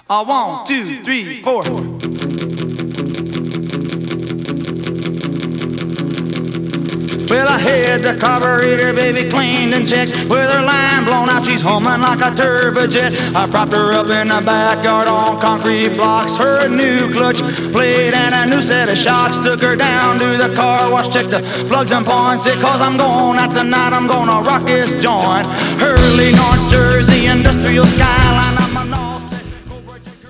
1, 2, 3, 4. Well, I had the carburetor, baby, cleaned and checked. With her line blown out, she's humming like a turbojet. I propped her up in the backyard on concrete blocks. Her new clutch plate and a new set of shocks. Took her down to the car wash, checked the plugs and points. Said, 'cause I'm going out tonight, I'm gonna rock this joint. Hurley, North Jersey, industrial skyline.